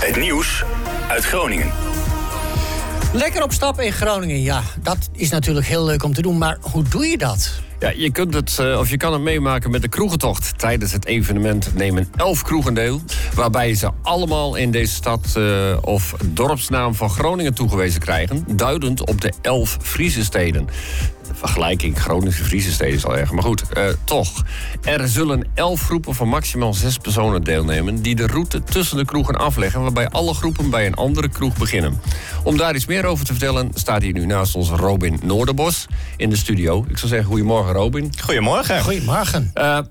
Het nieuws uit Groningen. Lekker op stap in Groningen, ja. Dat is natuurlijk heel leuk om te doen, maar hoe doe je dat? Ja, je kan het meemaken met de kroegentocht. Tijdens het evenement nemen 11 kroegen deel, waarbij ze allemaal in deze stad of dorpsnaam van Groningen toegewezen krijgen, duidend op de 11 Friese steden. De vergelijking Groningse Friese steden is al erg, maar goed, toch. Er zullen 11 groepen van maximaal 6 personen deelnemen die de route tussen de kroegen afleggen, waarbij alle groepen bij een andere kroeg beginnen. Om daar iets meer over te vertellen staat hier nu naast ons Robin Noorderbos in de studio. Ik zou zeggen, goedemorgen Robin. Goedemorgen. Goedemorgen.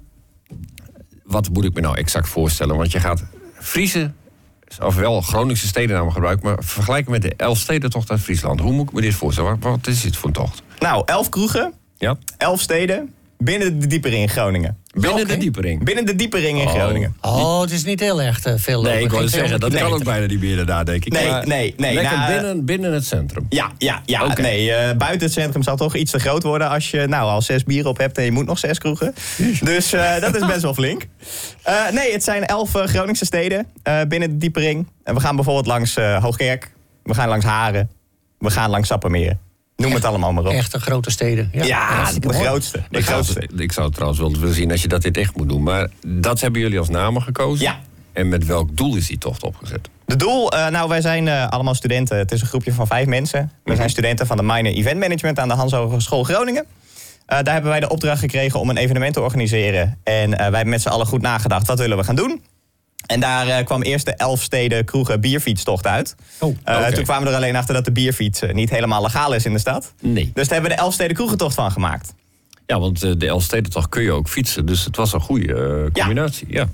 Wat moet ik me nou exact voorstellen? Want je gaat Friese, ofwel Groningse stedennamen gebruiken, maar vergelijken met de 11 stedentocht uit Friesland. Hoe moet ik me dit voorstellen? Wat is dit voor een tocht? Nou, 11 kroegen, Ja? 11 steden, binnen de Diepering in Groningen. Binnen de Diepering? Binnen de Diepering in Groningen. Oh, het is niet heel erg veel. Nee, ik wou Geen zeggen, dat 200 kan ook bijna niet meer daarna, denk ik. Nee. Lekker binnen het centrum. Ja. Oké. Nee, buiten het centrum zal toch iets te groot worden als je al 6 bieren op hebt en je moet nog 6 kroegen. Dus dat is best wel flink. Nee, het zijn 11 Groningse steden binnen de Diepering. En we gaan bijvoorbeeld langs Hoogkerk, we gaan langs Haren, we gaan langs Sappemeer. Noem het allemaal maar op. Echte grote steden. Ja, hartstikke de mooi. grootste. Ik zou het trouwens wel willen zien als je dat dit echt moet doen. Maar dat hebben jullie als namen gekozen? Ja. En met welk doel is die tocht opgezet? De doel, wij zijn allemaal studenten. Het is een groepje van 5 mensen. We zijn studenten van de Minor Event Management aan de Hans Hogeschool Groningen. Daar hebben wij de opdracht gekregen om een evenement te organiseren. En wij hebben met z'n allen goed nagedacht, wat willen we gaan doen? En daar kwam eerst de 11 steden kroegen bierfietstocht uit. Oké. Toen kwamen we er alleen achter dat de bierfiets niet helemaal legaal is in de stad. Nee. Dus daar hebben we de 11 steden kroegentocht van gemaakt. Ja, want de 11 stedentocht kun je ook fietsen. Dus het was een goede combinatie. Ja.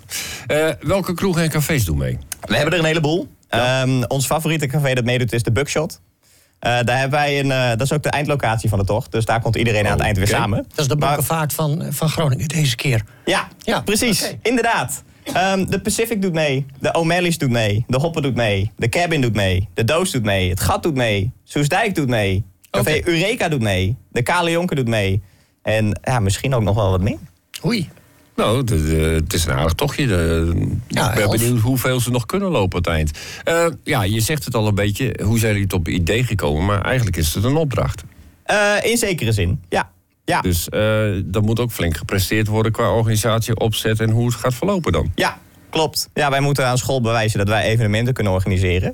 Welke kroegen en cafés doen mee? We hebben er een heleboel. Ja. Ons favoriete café dat meedoet is de Buckshot. Daar hebben wij dat is ook de eindlocatie van de tocht. Dus daar komt iedereen aan het eind weer samen. Dat is de Boekenvaart van Groningen deze keer. Ja, precies. Oké. Inderdaad. De Pacific doet mee. De O'Malley's doet mee. De Hoppen doet mee. De Cabin doet mee. De Doos doet mee. Het Gat doet mee. Soesdijk doet mee. Café Eureka doet mee. De Kale Jonker doet mee. En misschien ook nog wel wat meer. Oei. Nou, het is een aardig tochtje. Ik ben 11. benieuwd hoeveel ze nog kunnen lopen aan het eind. Je zegt het al een beetje. Hoe zijn jullie op het idee gekomen? Maar eigenlijk is het een opdracht. In zekere zin, ja. Dus dat moet ook flink gepresteerd worden qua organisatie, opzet en hoe het gaat verlopen dan. Ja, klopt. Ja, wij moeten aan school bewijzen dat wij evenementen kunnen organiseren.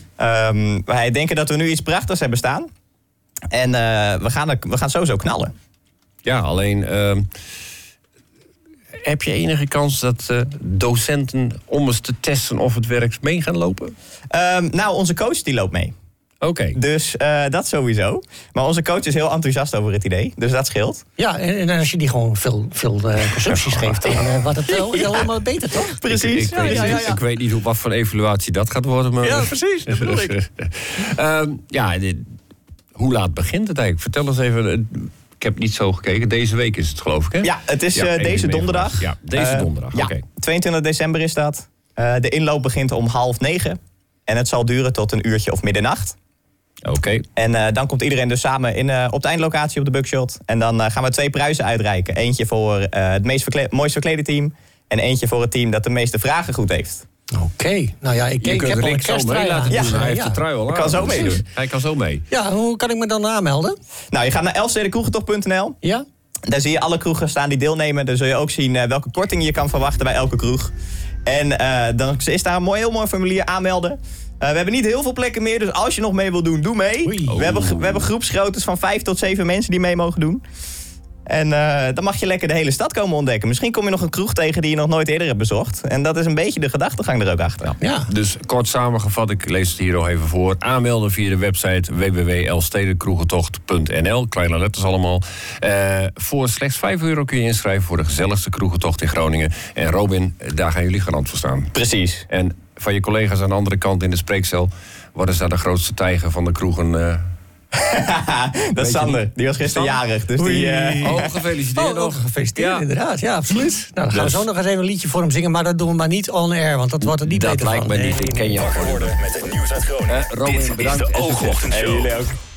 Wij denken dat we nu iets prachtigs hebben staan. En we gaan sowieso knallen. Ja, alleen heb je enige kans dat docenten om eens te testen of het werkt mee gaan lopen? Onze coach die loopt mee. Oké. Dus dat sowieso. Maar onze coach is heel enthousiast over het idee. Dus dat scheelt. Ja, en als je die gewoon veel consumpties geeft, dan wordt het helemaal beter, toch? Precies. Ik weet niet op wat voor evaluatie dat gaat worden. Maar... Ja, precies. Dat bedoel ik. Hoe laat begint het eigenlijk? Vertel eens even. Ik heb niet zo gekeken. Deze week is het, geloof ik, hè? Ja, het is deze donderdag. Ja, deze donderdag. Ja, Oké. 22 december is dat. De inloop begint om 8:30. En het zal duren tot een uurtje of middernacht. Oké. En dan komt iedereen dus samen op de eindlocatie op de Buckshot. En dan gaan we 2 prijzen uitreiken. Eentje voor het mooist verklede team. En eentje voor het team dat de meeste vragen goed heeft. Oké. Nou ja, ik heb al een Rick zo mee kersttrui laten aan. doen. Hij heeft de trui al aan. kan zo meedoen. Hij kan zo mee. Ja, hoe kan ik me dan aanmelden? Nou, je gaat naar elfstedenkroegentocht.nl. Ja? Daar zie je alle kroegen staan die deelnemen. Daar zul je ook zien welke korting je kan verwachten bij elke kroeg. En dan is daar een heel mooi formulier aanmelden. We hebben niet heel veel plekken meer, dus als je nog mee wil doen, doe mee. We hebben groepsgroottes van 5 tot 7 mensen die mee mogen doen. En dan mag je lekker de hele stad komen ontdekken. Misschien kom je nog een kroeg tegen die je nog nooit eerder hebt bezocht. En dat is een beetje de gedachtegang er ook achter. Ja. Dus kort samengevat, ik lees het hier nog even voor. Aanmelden via de website www.elfstedenkroegentocht.nl. Kleine letters allemaal. Voor slechts €5 kun je inschrijven voor de gezelligste kroegentocht in Groningen. En Robin, daar gaan jullie garant voor staan. Precies. En van je collega's aan de andere kant in de spreekcel, wat is daar de grootste tijger van de kroegen? Dat is Sander. Die was gisteren jarig. Dus Gefeliciteerd. Gefeliciteerd, inderdaad. Ja, absoluut. Nou, dan gaan we zo nog eens even een liedje voor hem zingen. Maar dat doen we maar niet on air, want dat wordt er niet beter van. Dat lijkt me niet. Ik ken je al. Wakker worden met het nieuws uit Groningen. Robin, Dit bedankt. is de Oogochtendshow. jullie ook.